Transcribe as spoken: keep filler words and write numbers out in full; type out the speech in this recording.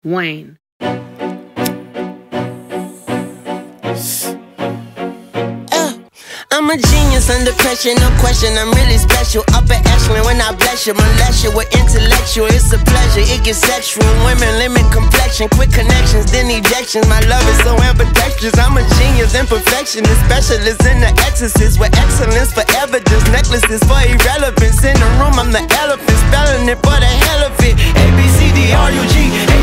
Wayne. I'm a genius under pressure, no question, I'm really special. Upper echelon when I bless you, molest you with intellectual. It's a pleasure, it gets sexual. Women limit complexion, quick connections, then ejections. My love is so ambidextrous. I'm a genius, imperfectionist, specialist in the exorcist with excellence for evidence. Necklaces for irrelevance. In the room, I'm the elephant, spelling it for the hell of it. A B C D R U G